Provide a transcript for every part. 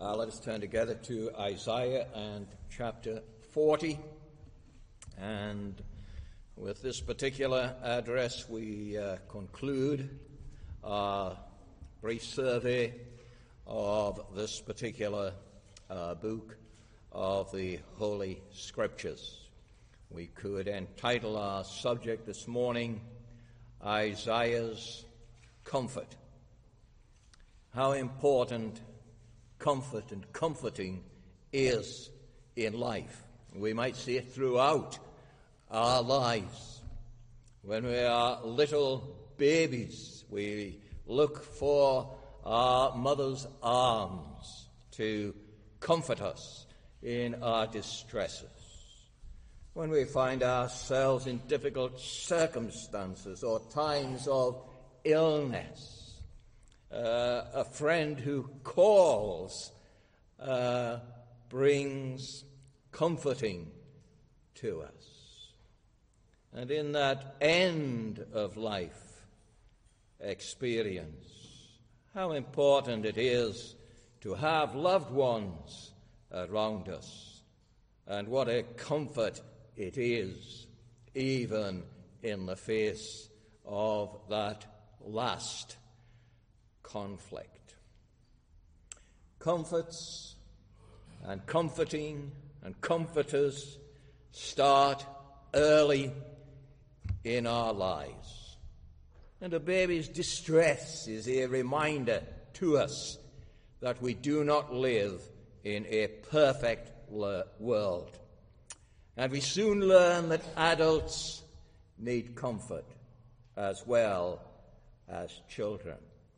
Let us turn together to Isaiah and chapter 40. And with this particular address, we conclude our brief survey of this particular book of the Holy Scriptures. We could entitle our subject this morning, Isaiah's Comfort. How important comfort and comforting is in life. We might see it throughout our lives. When we are little babies, we look for our mother's arms to comfort us in our distresses. When we find ourselves in difficult circumstances or times of illness, a friend who calls brings comforting to us. And in that end of life experience, how important it is to have loved ones around us, and what a comfort it is, even in the face of that last conflict. Comforts and comforting and comforters start early in our lives. And a baby's distress is a reminder to us that we do not live in a perfect world. And we soon learn that adults need comfort as well as children.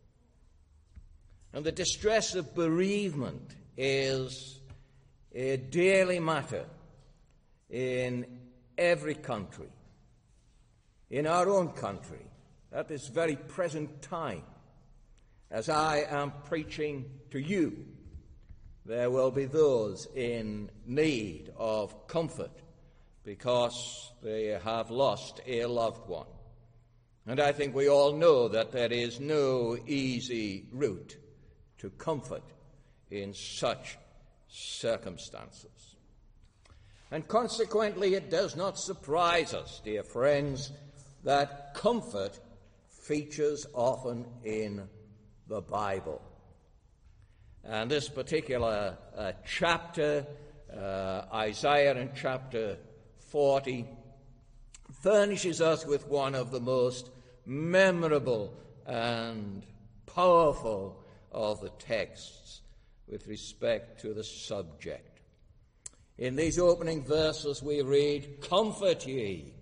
And the distress of bereavement is a daily matter in every country. In our own country, at this very present time, as I am preaching to you, there will be those in need of comfort because they have lost a loved one. And I think we all know that there is no easy route to comfort in such circumstances. And consequently, it does not surprise us, dear friends, that comfort features often in the Bible. And this particular chapter, Isaiah in chapter 40, furnishes us with one of the most memorable and powerful of the texts with respect to the subject. In these opening verses we read, comfort ye,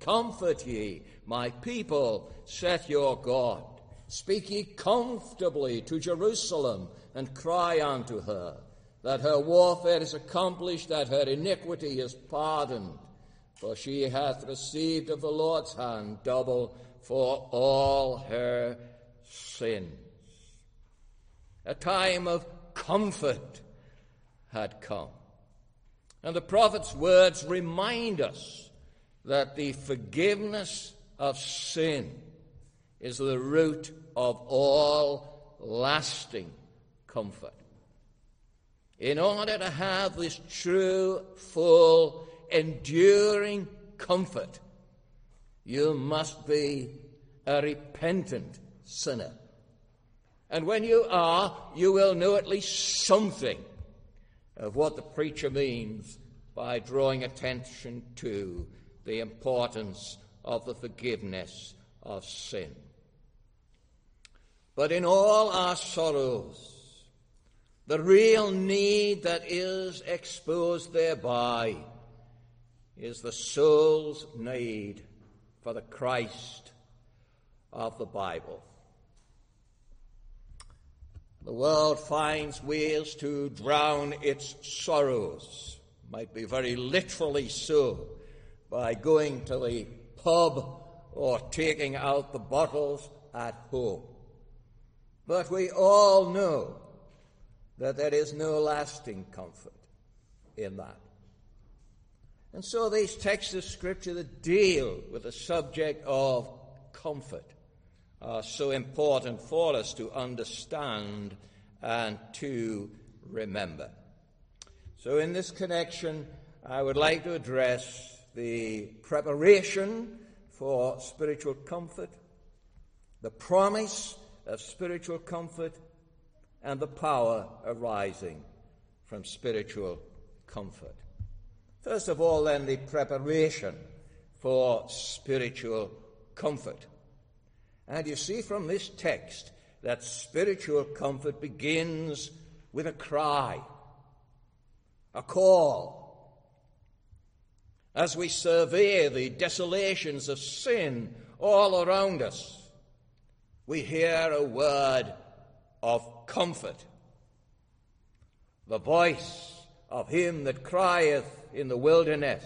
my people, saith your God. Speak ye comfortably to Jerusalem, and cry unto her, that her warfare is accomplished, that her iniquity is pardoned. For she hath received of the Lord's hand double for all her sins. A time of comfort had come. And the prophet's words remind us that the forgiveness of sin is the root of all lasting comfort. In order to have this true, full, enduring comfort, you must be a repentant sinner. And when you are, you will know at least something of what the preacher means by drawing attention to the importance of the forgiveness of sin. But in all our sorrows, the real need that is exposed thereby is the soul's need for the Christ of the Bible. The world finds ways to drown its sorrows, might be very literally so, by going to the pub or taking out the bottles at home. But we all know that there is no lasting comfort in that. And so these texts of Scripture that deal with the subject of comfort are so important for us to understand and to remember. So in this connection, I would like to address the preparation for spiritual comfort, the promise of spiritual comfort, and the power arising from spiritual comfort. First of all, then, the preparation for spiritual comfort. And you see from this text that spiritual comfort begins with a cry, a call. As we survey the desolations of sin all around us, we hear a word of comfort. The voice of him that crieth in the wilderness,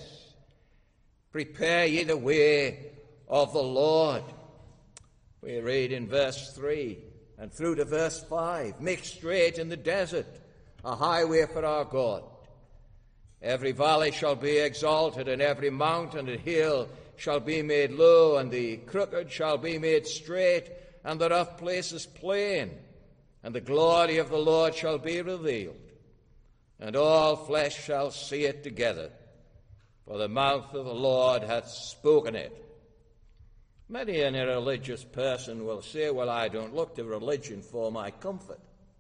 prepare ye the way of the Lord. We read in verse 3 and through to verse 5, make straight in the desert a highway for our God. Every valley shall be exalted, and every mountain and hill shall be made low, and the crooked shall be made straight, and the rough places plain, and the glory of the Lord shall be revealed, and all flesh shall see it together, for the mouth of the Lord hath spoken it. Many an irreligious person will say, well, I don't look to religion for my comfort.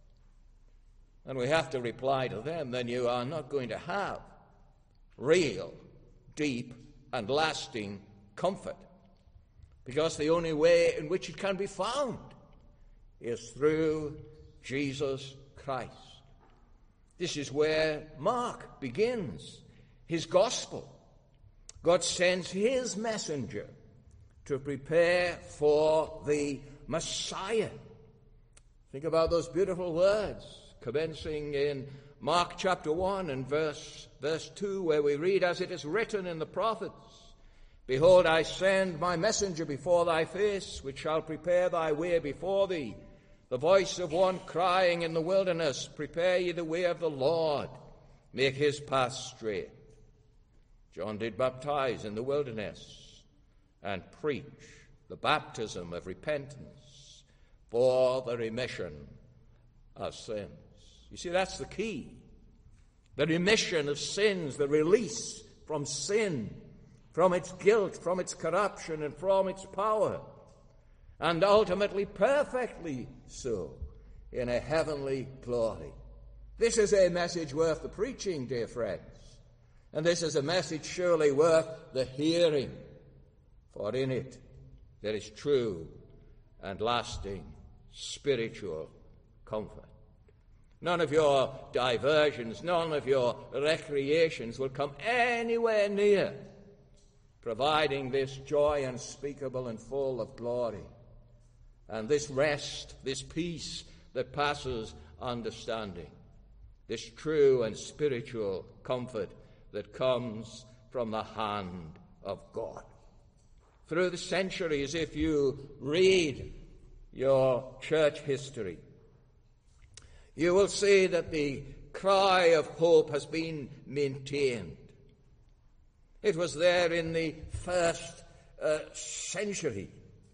And we have to reply to them, then you are not going to have real, deep, and lasting comfort, because the only way in which it can be found is through Jesus Christ. This is where Mark begins his gospel. God sends his messenger to prepare for the Messiah. Think about those beautiful words, commencing in Mark chapter 1 and verse 2, where we read, as it is written in the prophets, behold, I send my messenger before thy face, which shall prepare thy way before thee. The voice of one crying in the wilderness, prepare ye the way of the Lord, make his path straight. John did baptize in the wilderness and preach the baptism of repentance for the remission of sins. You see, that's the key. The remission of sins, the release from sin, from its guilt, from its corruption, and from its power, and ultimately perfectly so in a heavenly glory. This is a message worth the preaching, dear friends, and this is a message surely worth the hearing, for in it there is true and lasting spiritual comfort. None of your diversions, none of your recreations will come anywhere near providing this joy unspeakable and full of glory, and this rest, this peace that passes understanding, this true and spiritual comfort that comes from the hand of God. Through the centuries, if you read your church history, you will see that the cry of hope has been maintained. It was there in the first century,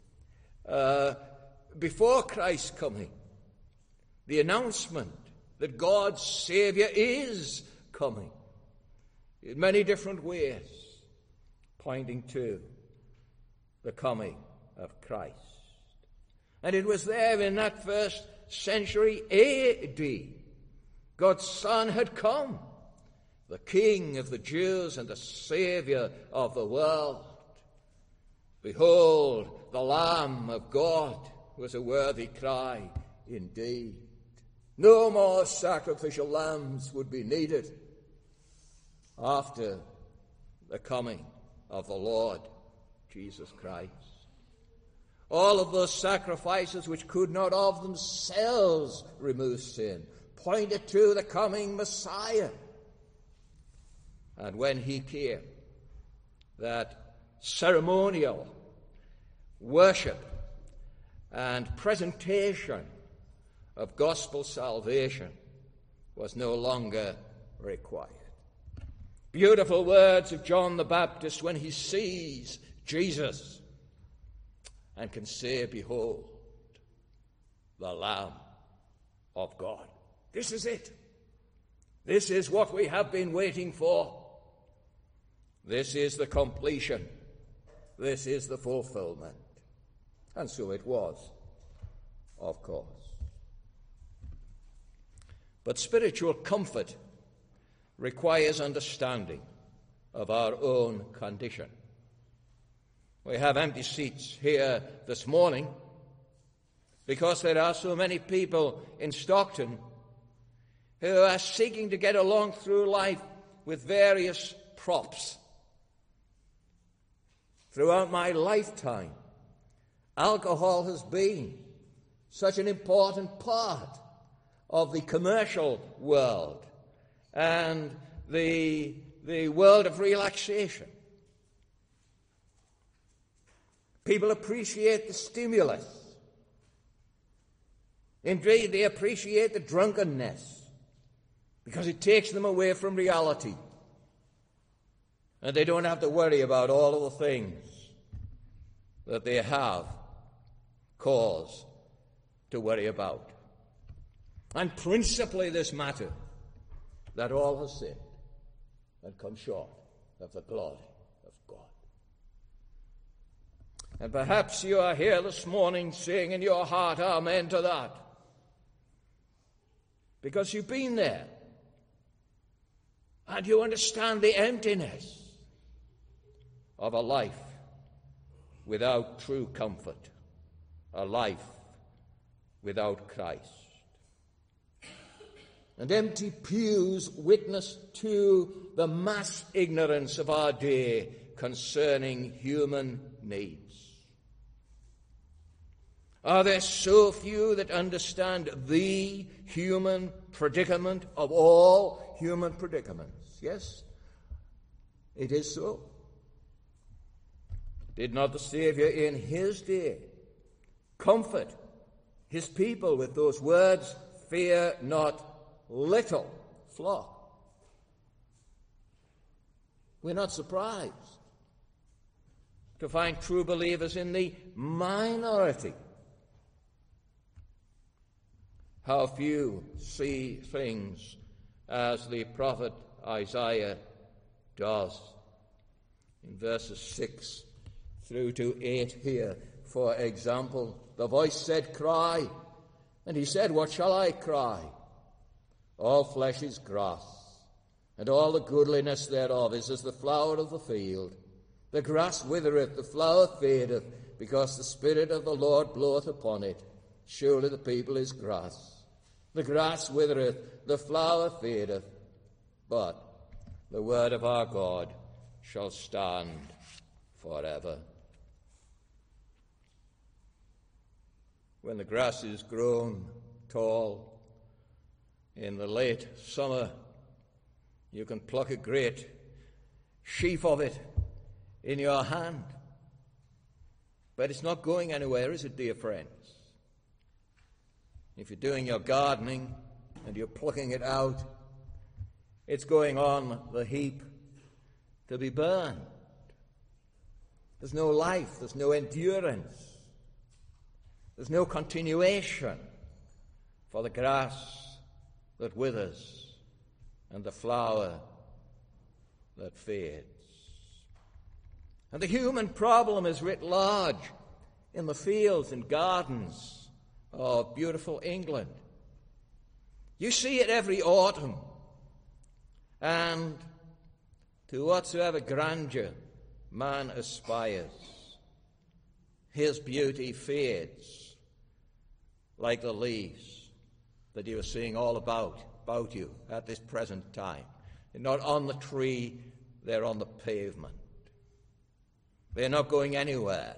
before Christ's coming, the announcement that God's Savior is coming in many different ways, pointing to the coming of Christ. And it was there in that first century AD, God's Son had come, the King of the Jews and the Savior of the world. Behold, the Lamb of God was a worthy cry indeed. No more sacrificial lambs would be needed after the coming of the Lord Jesus Christ. All of those sacrifices which could not of themselves remove sin pointed to the coming Messiah. And when he came, that ceremonial worship and presentation of gospel salvation was no longer required. Beautiful words of John the Baptist when he sees Jesus and can say, behold, the Lamb of God. This is it. This is what we have been waiting for. This is the completion. This is the fulfillment. And so it was, of course. But spiritual comfort requires understanding of our own condition. We have empty seats here this morning because there are so many people in Stockton who are seeking to get along through life with various props. Throughout my lifetime, alcohol has been such an important part of the commercial world and the world of relaxation. People appreciate the stimulus. Indeed, they appreciate the drunkenness because it takes them away from reality. And they don't have to worry about all of the things that they have cause to worry about. And principally this matter, that all has sinned and come short of the glory of God. And perhaps you are here this morning saying in your heart, amen to that. Because you've been there. And you understand the emptiness of a life without true comfort, a life without Christ. And empty pews witness to the mass ignorance of our day concerning human needs. Are there so few that understand the human predicament of all human predicaments? Yes, it is so. Did not the Savior in his day comfort his people with those words, "Fear not, little flock"? We're not surprised to find true believers in the minority. How few see things as the prophet Isaiah does. In verses 6 through to 8 here, for example, the voice said, "Cry." And he said, "What shall I cry? All flesh is grass, and all the goodliness thereof is as the flower of the field. The grass withereth, the flower fadeth, because the Spirit of the Lord bloweth upon it. Surely the people is grass. The grass withereth, the flower fadeth, but the word of our God shall stand forever. When the grass is grown tall in the late summer, you can pluck a great sheaf of it in your hand. But it's not going anywhere, is it, dear friends? If you're doing your gardening and you're plucking it out, it's going on the heap to be burned. There's no life, there's no endurance, there's no continuation for the grass that withers and the flower that fades. And the human problem is writ large in the fields and gardens of beautiful England. You see it every autumn, and to whatsoever grandeur man aspires, his beauty fades like the leaves that you are seeing all about you at this present time. They're not on the tree, they're on the pavement. They're not going anywhere.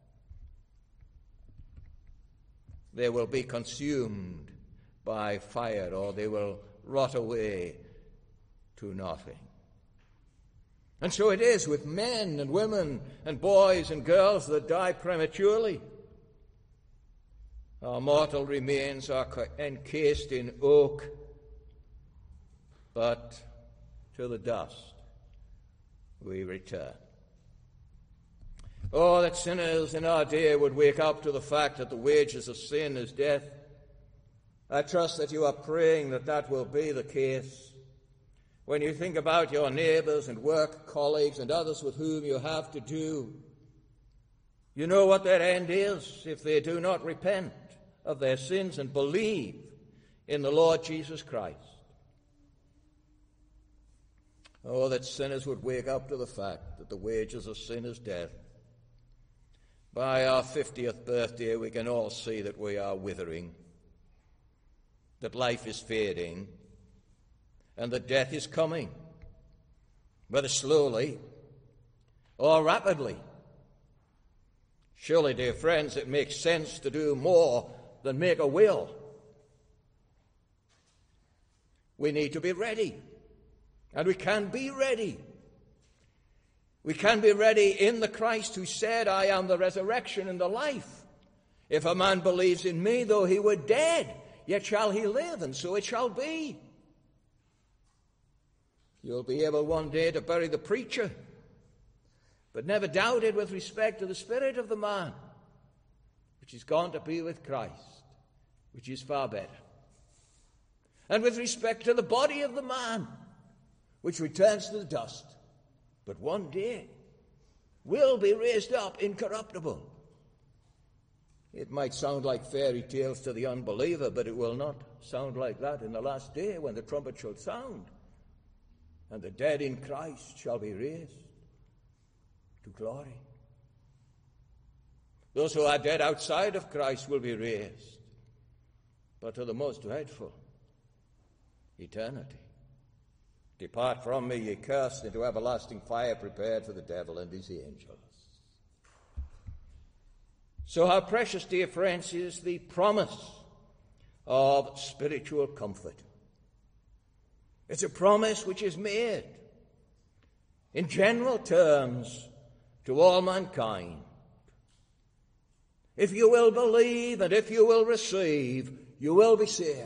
They will be consumed by fire, or they will rot away to nothing. And so it is with men and women and boys and girls that die prematurely. Our mortal remains are encased in oak, but to the dust we return. Oh, that sinners in our day would wake up to the fact that the wages of sin is death. I trust that you are praying that that will be the case. when you think about your neighbors and work colleagues and others with whom you have to do, you know what their end is if they do not repent of their sins and believe in the Lord Jesus Christ. Oh, that sinners would wake up to the fact that the wages of sin is death. By our 50th birthday, we can all see that we are withering, that life is fading, and that death is coming, whether slowly or rapidly. Surely, dear friends, it makes sense to do more than make a will. We need to be ready, and we can be ready. We can be ready in the Christ who said, I am the resurrection and the life. If a man believes in me, though he were dead, yet shall he live, and so it shall be. You'll be able one day to bury the preacher, but never doubt it with respect to the spirit of the man, which is gone to be with Christ, which is far better. And with respect to the body of the man, which returns to the dust, but one day will be raised up incorruptible. It might sound like fairy tales to the unbeliever, but it will not sound like that in the last day when the trumpet shall sound, and the dead in Christ shall be raised to glory. Those who are dead outside of Christ will be raised, but to the most dreadful eternity. Depart from me, ye cursed, into everlasting fire prepared for the devil and his angels. So how precious, dear friends, is the promise of spiritual comfort. It's a promise which is made in general terms to all mankind. If you will believe and if you will receive, you will be saved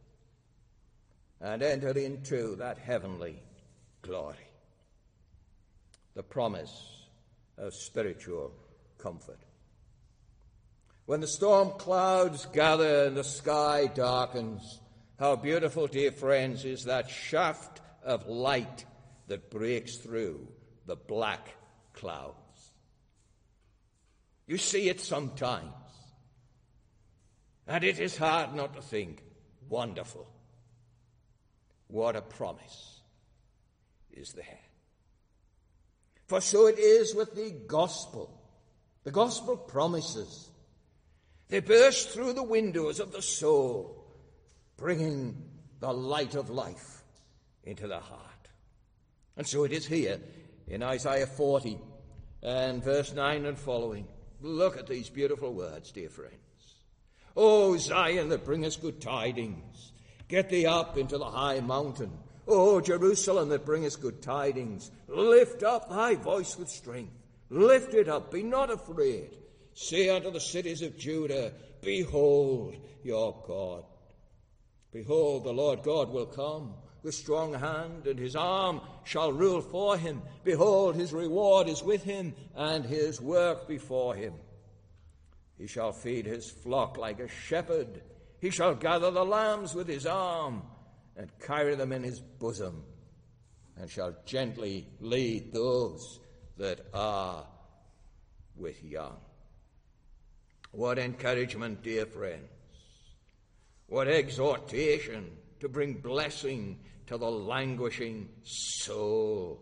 and enter into that heavenly glory. The promise of spiritual comfort. When the storm clouds gather and the sky darkens, how beautiful, dear friends, is that shaft of light that breaks through the black clouds. You see it sometimes, and it is hard not to think, wonderful. What a promise is there. For so it is with the gospel. The gospel promises. They burst through the windows of the soul, bringing the light of life into the heart. And so it is here in Isaiah 40 and verse 9 and following. Look at these beautiful words, dear friends. O Zion, that bringest good tidings, get thee up into the high mountain. O Jerusalem, that bringest good tidings, lift up thy voice with strength. Lift it up, be not afraid. Say unto the cities of Judah, behold your God. Behold, the Lord God will come with strong hand, and his arm shall rule for him. Behold, his reward is with him, and his work before him. He shall feed his flock like a shepherd. He shall gather the lambs with his arm, and carry them in his bosom, and shall gently lead those that are with young. What encouragement, dear friends. What exhortation to bring blessing to the languishing soul.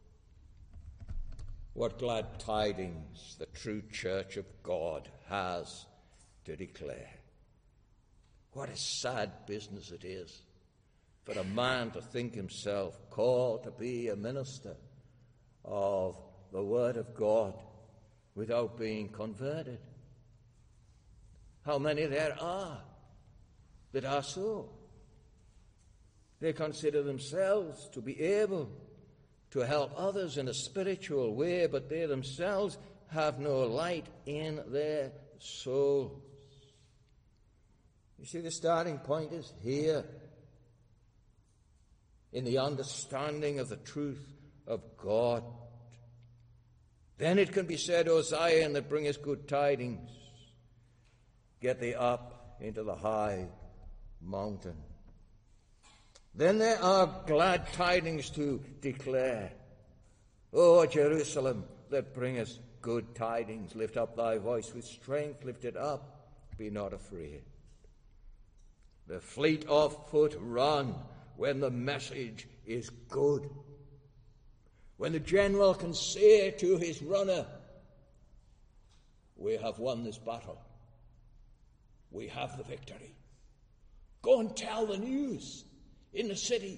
What glad tidings the true church of God has to declare. What a sad business it is for a man to think himself called to be a minister of the Word of God without being converted. How many there are that are so. They consider themselves to be able to help others in a spiritual way, but they themselves have no light in their souls. You see, the starting point is here, in the understanding of the truth of God. Then it can be said, O Zion, that bringest good tidings, get thee up into the high mountain. Then there are glad tidings to declare. O Jerusalem, that bringest good tidings, lift up thy voice with strength, lift it up, be not afraid. The fleet of foot run when the message is good. When the general can say to his runner, we have won this battle. We have the victory. Go and tell the news in the city.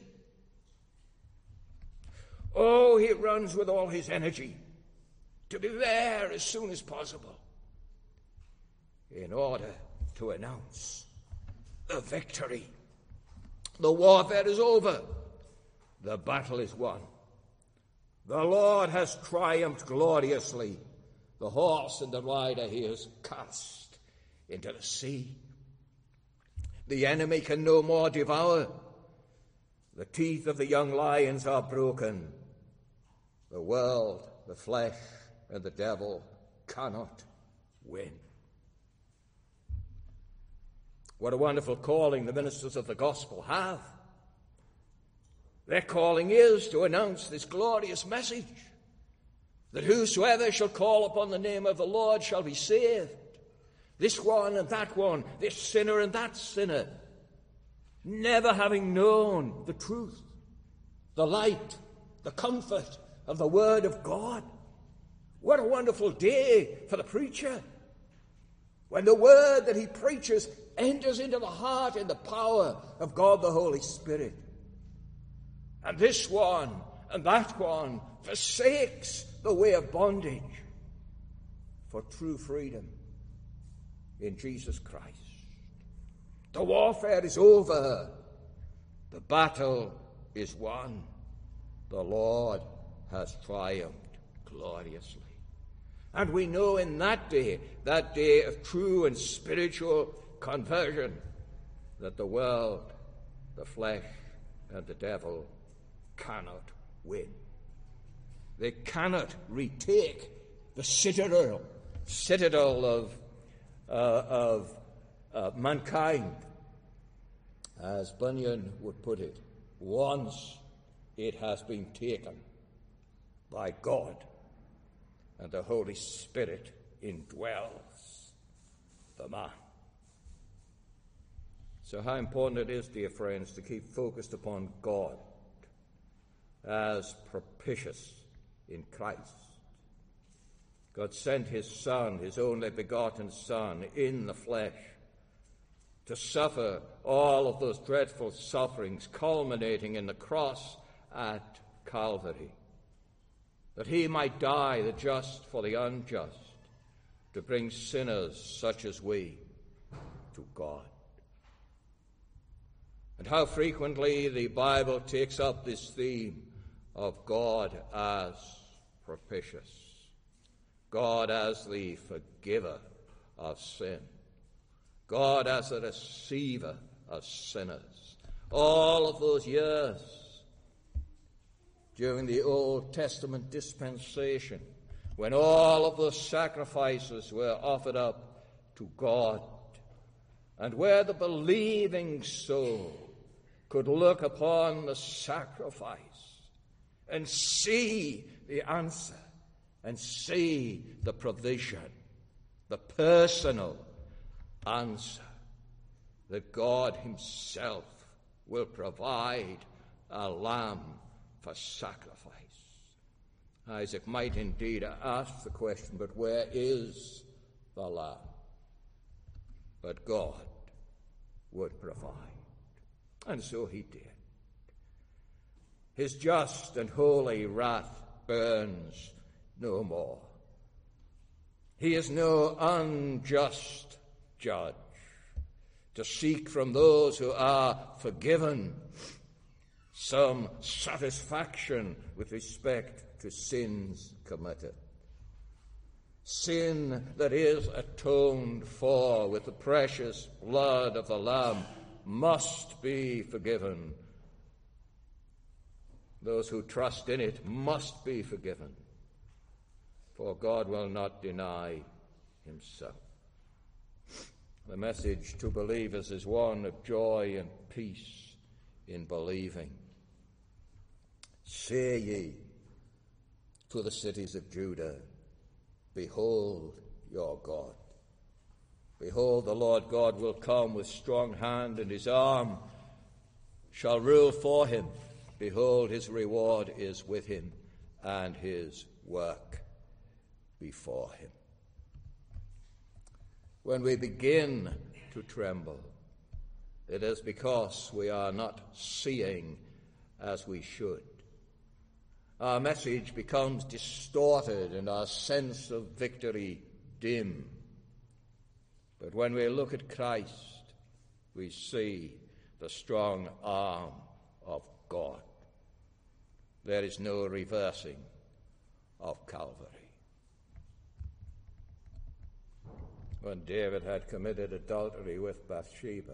Oh, he runs with all his energy to be there as soon as possible in order to announce the victory. The warfare is over. The battle is won. The Lord has triumphed gloriously. The horse and the rider he has cast into the sea. The enemy can no more devour. The teeth of the young lions are broken. The world, the flesh, and the devil cannot win. What a wonderful calling the ministers of the gospel have. Their calling is to announce this glorious message, that whosoever shall call upon the name of the Lord shall be saved. This one and that one, this sinner and that sinner, never having known the truth, the light, the comfort of the word of God. What a wonderful day for the preacher, when the word that he preaches enters into the heart in the power of God the Holy Spirit. And this one and that one forsakes the way of bondage for true freedom in Jesus Christ. The warfare is over. The battle is won. The Lord has triumphed gloriously. And we know in that day of true and spiritual conversion, that the world, the flesh, and the devil cannot win. They cannot retake the citadel of mankind, as Bunyan would put it. Once it has been taken by God, and the Holy Spirit indwells the man. So how important it is, dear friends, to keep focused upon God as propitious in Christ. God sent his Son, his only begotten Son, in the flesh to suffer all of those dreadful sufferings, culminating in the cross at Calvary, that he might die, the just for the unjust, to bring sinners such as we to God. And how frequently the Bible takes up this theme of God as propitious, God as the forgiver of sin, God as the receiver of sinners. All of those years during the Old Testament dispensation, when all of those sacrifices were offered up to God, and where the believing soul could look upon the sacrifice and see the answer and see the provision, the personal answer, that God himself will provide a lamb for sacrifice. Isaac might indeed ask the question, but where is the lamb? But God would provide. And so he did. His just and holy wrath burns no more. He is no unjust judge to seek from those who are forgiven some satisfaction with respect to sins committed. Sin that is atoned for with the precious blood of the Lamb must be forgiven. Those who trust in it must be forgiven, for God will not deny himself. The message to believers is one of joy and peace in believing. Say ye to the cities of Judah, behold your God. Behold, the Lord God will come with strong hand, and his arm shall rule for him. Behold, his reward is with him, and his work before him. When we begin to tremble, it is because we are not seeing as we should. Our message becomes distorted and our sense of victory dim. But when we look at Christ, we see the strong arm of God. There is no reversing of Calvary. When David had committed adultery with Bathsheba,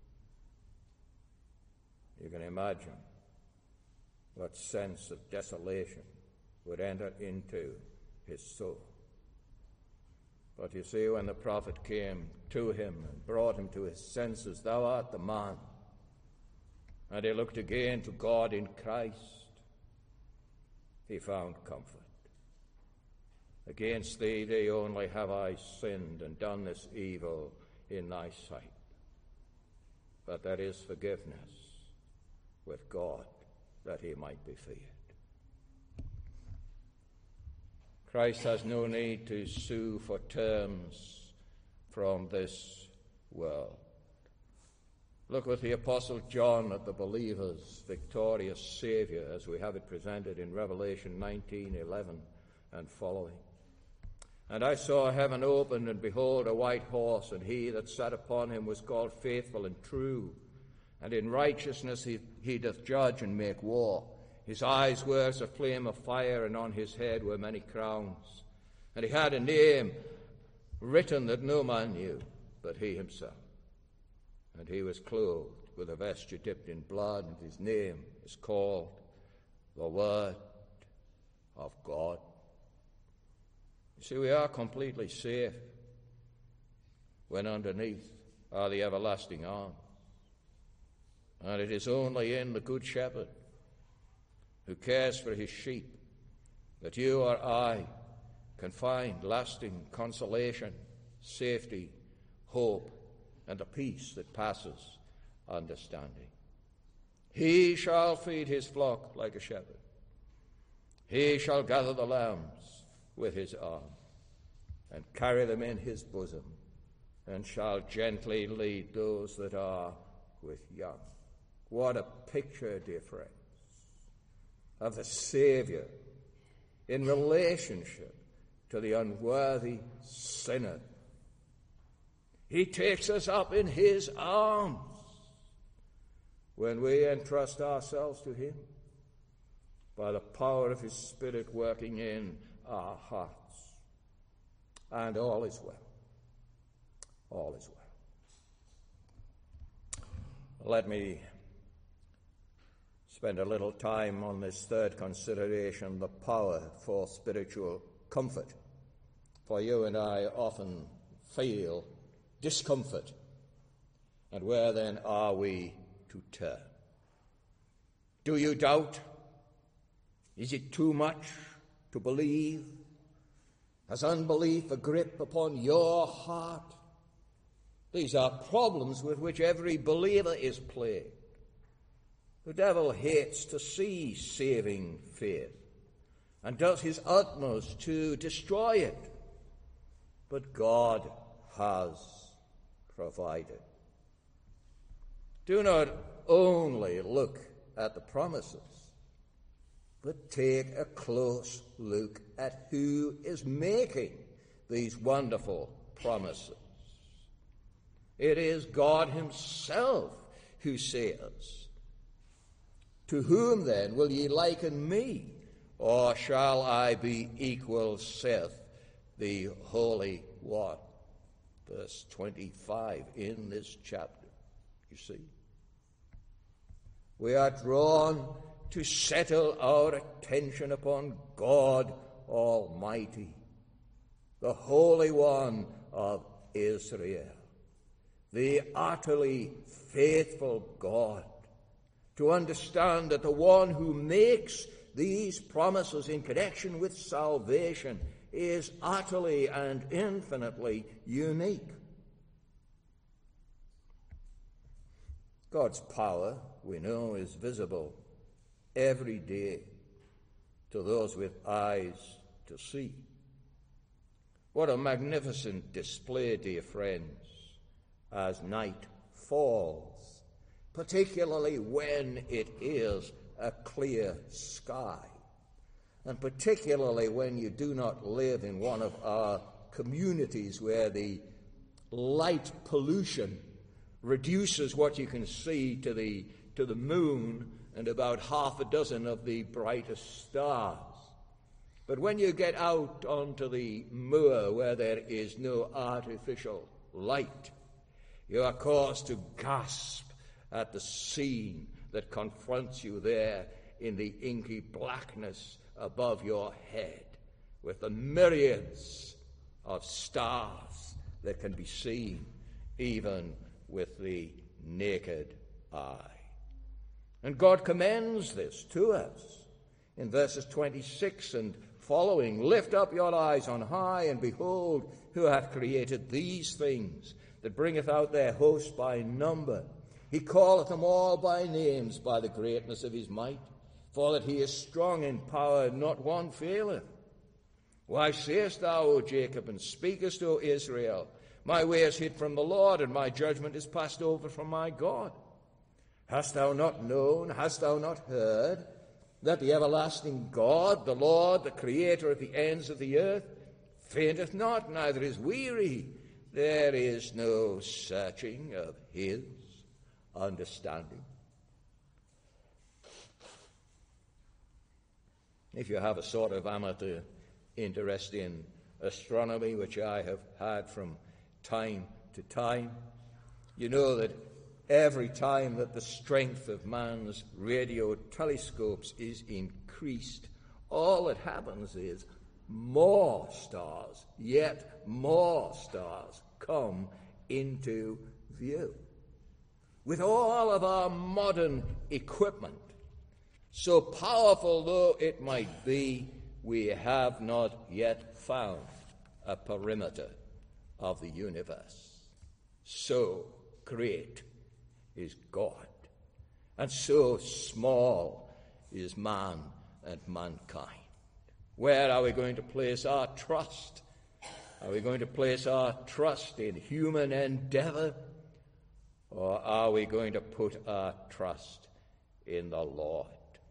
you can imagine what sense of desolation would enter into his soul. But you see, when the prophet came to him and brought him to his senses, thou art the man, and he looked again to God in Christ, he found comfort. Against thee only have I sinned and done this evil in thy sight. But there is forgiveness with God, that he might be feared. Christ has no need to sue for terms from this world. Look with the Apostle John at the believer's victorious Savior as we have it presented in Revelation 19:11 and following. And I saw heaven opened, and behold, a white horse, and he that sat upon him was called Faithful and True, and in righteousness he doth judge and make war. His eyes were as a flame of fire, and on his head were many crowns. And he had a name written that no man knew but he himself. And he was clothed with a vesture dipped in blood, and his name is called the Word of God. You see, we are completely safe when underneath are the everlasting arms. And it is only in the Good Shepherd who cares for his sheep that you or I can find lasting consolation, safety, hope, and a peace that passes understanding. He shall feed his flock like a shepherd. He shall gather the lambs with his arm and carry them in his bosom, and shall gently lead those that are with young. What a picture, dear friends, of the Savior in relationship to the unworthy sinner. He takes us up in his arms when we entrust ourselves to him by the power of his Spirit working in our hearts. And all is well. All is well. Let me spend a little time on this third consideration, the power for spiritual comfort. For you and I often feel discomfort. And where then are we to turn? Do you doubt? Is it too much to believe? Has unbelief a grip upon your heart? These are problems with which every believer is plagued. The devil hates to see saving faith and does his utmost to destroy it. But God has provided. Do not only look at the promises, but take a close look at who is making these wonderful promises. It is God himself who says, "To whom then will ye liken me? Or shall I be equal, saith the Holy One?" Verse 25 in this chapter, you see. We are drawn to settle our attention upon God Almighty, the Holy One of Israel, the utterly faithful God, to understand that the one who makes these promises in connection with salvation is utterly and infinitely unique. God's power, we know, is visible every day to those with eyes to see. What a magnificent display, dear friends, as night falls, particularly when it is a clear sky, and particularly when you do not live in one of our communities where the light pollution reduces what you can see to the moon and about half a dozen of the brightest stars. But when you get out onto the moor where there is no artificial light, you are caused to gasp at the scene that confronts you there in the inky blackness above your head, with the myriads of stars that can be seen even with the naked eye. And God commends this to us in verses 26 and following. Lift up your eyes on high, and behold, who hath created these things, that bringeth out their host by number. He calleth them all by names by the greatness of his might, for that he is strong in power, not one faileth. Why sayest thou, O Jacob, and speakest, O Israel, my way is hid from the Lord, and my judgment is passed over from my God? Hast thou not known, hast thou not heard, that the everlasting God, the Lord, the creator of the ends of the earth, fainteth not, neither is weary? There is no searching of his understanding. If you have a sort of amateur interest in astronomy, which I have had from time to time, you know that every time that the strength of man's radio telescopes is increased, all that happens is more stars, yet more stars, come into view. With all of our modern equipment, so powerful though it might be, we have not yet found a perimeter of the universe. So great is God, and so small is man and mankind. Where are we going to place our trust? Are we going to place our trust in human endeavor, or are we going to put our trust in the Lord?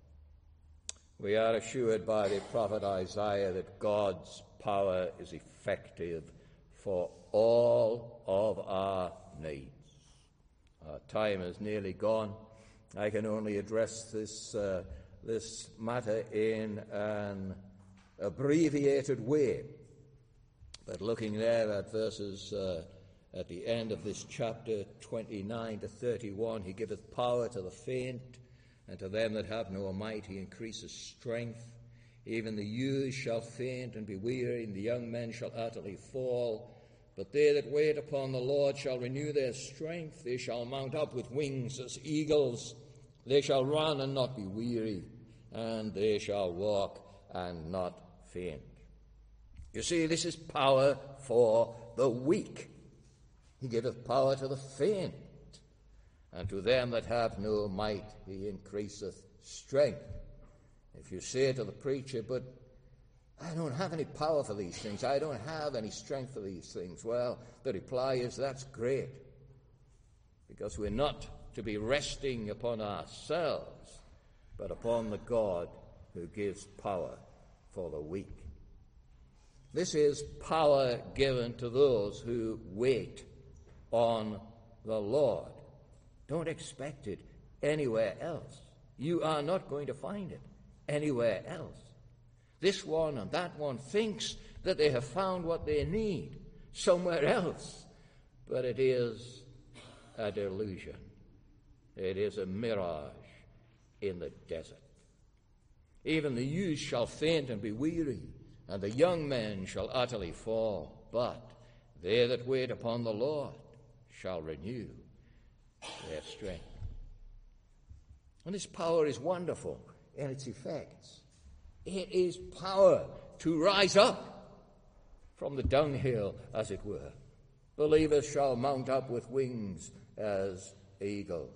We are assured by the prophet Isaiah that God's power is effective for all of our needs. Our time is nearly gone. I can only address this matter in an abbreviated way. But looking there at verses at the end of this chapter 29 to 31, he giveth power to the faint, and to them that have no might he increases strength. Even the youths shall faint and be weary, and the young men shall utterly fall. But they that wait upon the Lord shall renew their strength. They shall mount up with wings as eagles. They shall run and not be weary, and they shall walk and not faint. You see, this is power for the weak. He giveth power to the faint, and to them that have no might he increaseth strength. If you say to the preacher, but I don't have any power for these things, I don't have any strength for these things, well, the reply is, that's great, because we're not to be resting upon ourselves, but upon the God who gives power for the weak. This is power given to those who wait on the Lord. Don't expect it anywhere else. You are not going to find it anywhere else. This one and that one thinks that they have found what they need somewhere else, but it is a delusion. It is a mirage in the desert. Even the youths shall faint and be weary, and the young men shall utterly fall. But they that wait upon the Lord shall renew their strength. And this power is wonderful in its effects. It is power to rise up from the dunghill, as it were. Believers shall mount up with wings as eagles.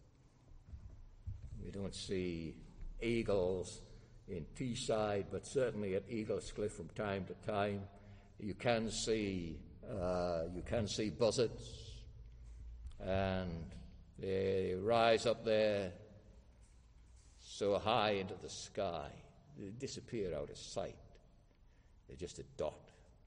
We don't see eagles in Teesside, but certainly at Eagles Cliff from time to time. You can see buzzards, and they rise up there so high into the sky, they disappear out of sight. They're just a dot.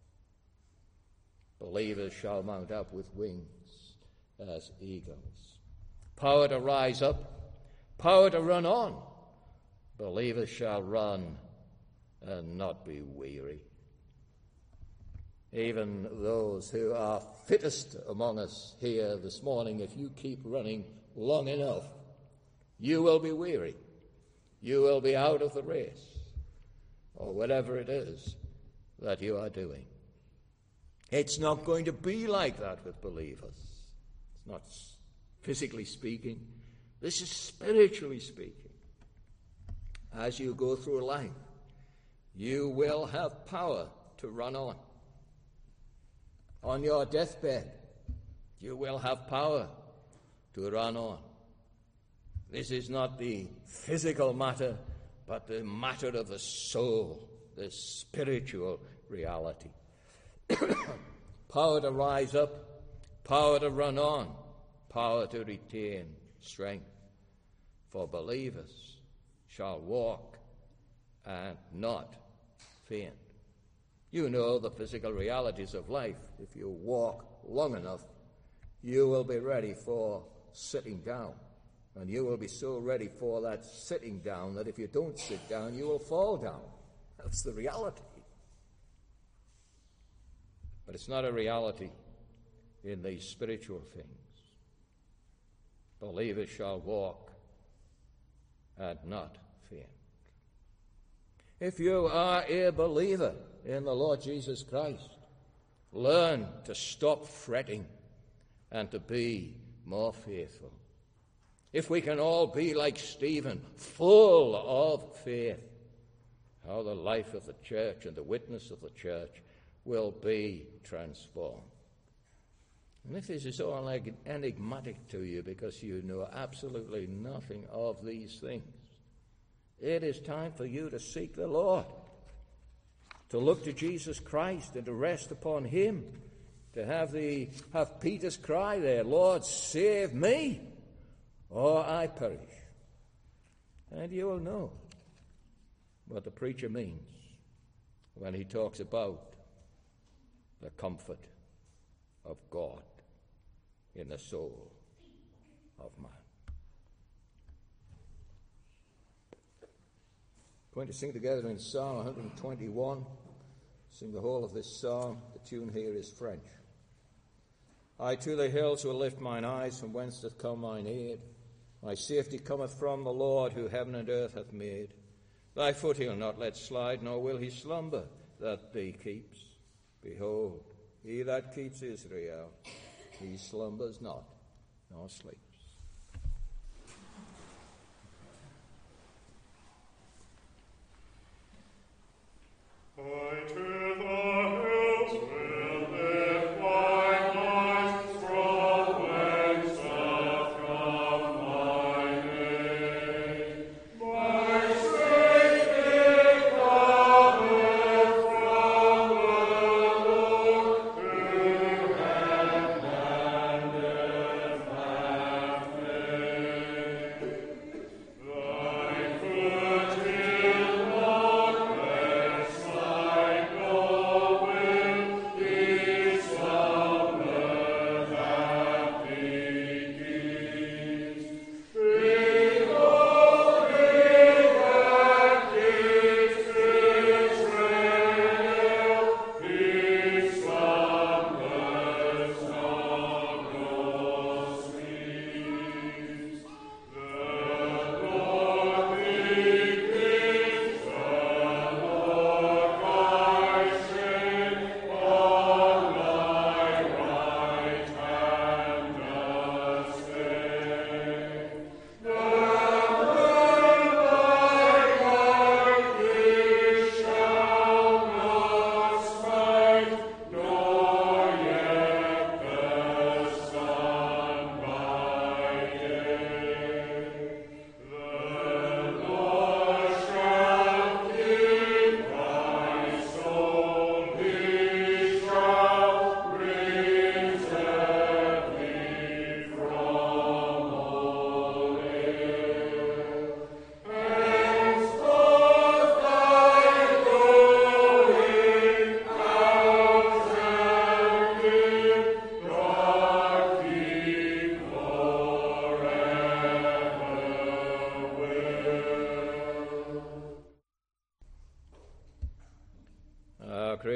Believers shall mount up with wings as eagles. Power to rise up, power to run on. Believers shall run and not be weary. Even those who are fittest among us here this morning, if you keep running long enough, you will be weary. You will be out of the race, or whatever it is that you are doing. It's not going to be like that with believers. It's not physically speaking. This is spiritually speaking. As you go through life, you will have power to run on. On your deathbed, you will have power to run on. This is not the physical matter, but the matter of the soul, the spiritual reality. Power to rise up, power to run on, power to retain strength. For believers shall walk and not faint. You know the physical realities of life. If you walk long enough, you will be ready for sitting down. And you will be so ready for that sitting down that if you don't sit down, you will fall down. That's the reality. But it's not a reality in these spiritual things. Believers shall walk and not faint. If you are a believer in the Lord Jesus Christ, learn to stop fretting and to be more faithful. If we can all be like Stephen, full of faith, how the life of the church and the witness of the church will be transformed. And if this is all enigmatic to you because you know absolutely nothing of these things, it is time for you to seek the Lord, to look to Jesus Christ and to rest upon him, to have Peter's cry there, Lord, save me, or I perish. And you will know what the preacher means when he talks about the comfort of God in the soul of man. Going to sing together in Psalm 121. Sing the whole of this psalm. The tune here is French. I to the hills will lift mine eyes, from whence doth come mine aid. My safety cometh from the Lord, who heaven and earth hath made. Thy foot he'll not let slide, nor will he slumber that thee keeps. Behold, he that keeps Israel, he slumbers not, nor sleeps. I to the hills will lift mine eyes, from whence doth come mine aid. My safety cometh from the Lord, who hath mended my fate. Thy foot will not let slide.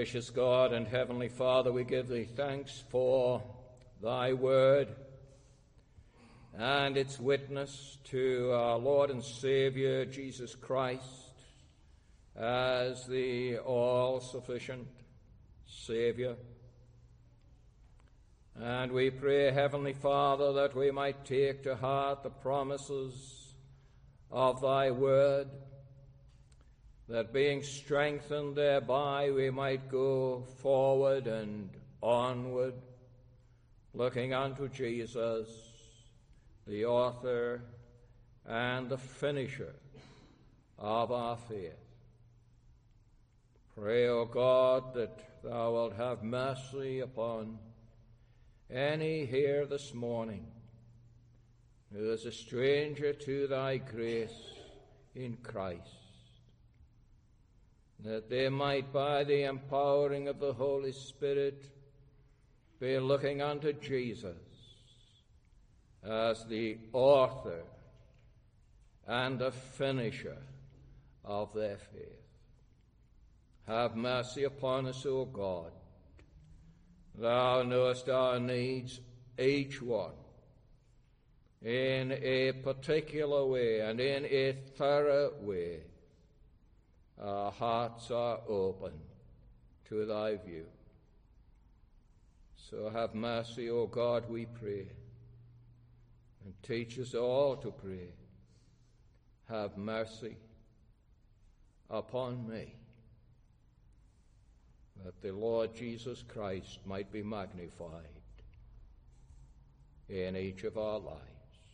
Gracious God and Heavenly Father, we give thee thanks for thy word and its witness to our Lord and Savior Jesus Christ as the all-sufficient Savior. And we pray, Heavenly Father, that we might take to heart the promises of thy word, that being strengthened thereby we might go forward and onward, looking unto Jesus, the author and the finisher of our faith. Pray, O God, that thou wilt have mercy upon any here this morning who is a stranger to thy grace in Christ, that they might, by the empowering of the Holy Spirit, be looking unto Jesus as the author and the finisher of their faith. Have mercy upon us, O God. Thou knowest our needs, each one, in a particular way and in a thorough way. Our hearts are open to thy view. So have mercy, O God, we pray, and teach us all to pray. Have mercy upon me, that the Lord Jesus Christ might be magnified in each of our lives.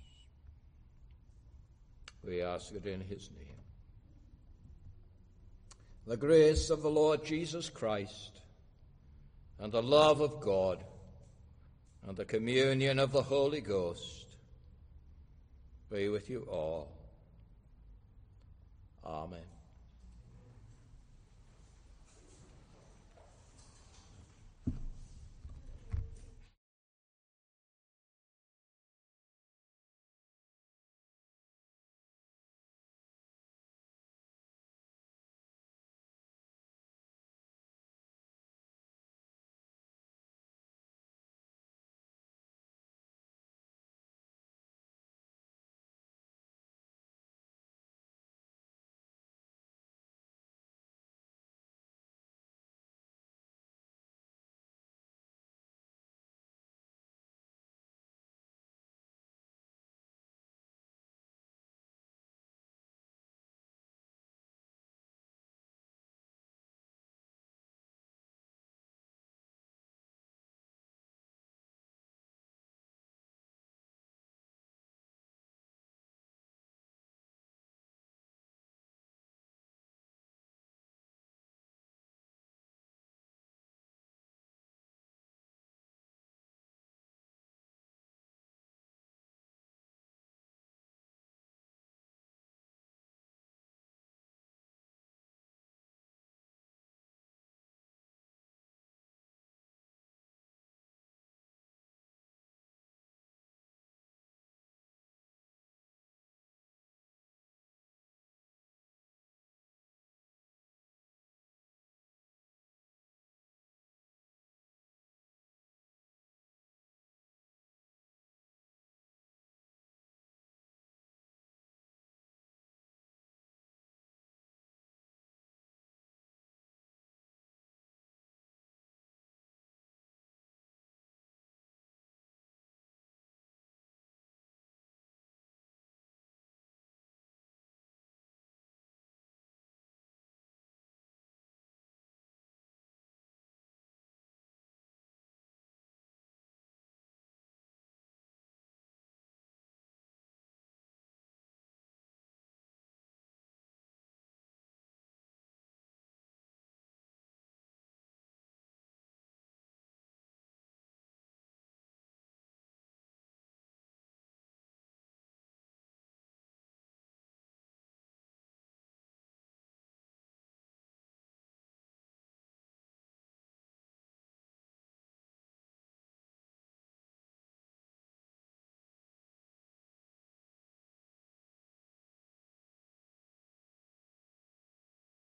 We ask it in his name. The grace of the Lord Jesus Christ and the love of God and the communion of the Holy Ghost be with you all. Amen.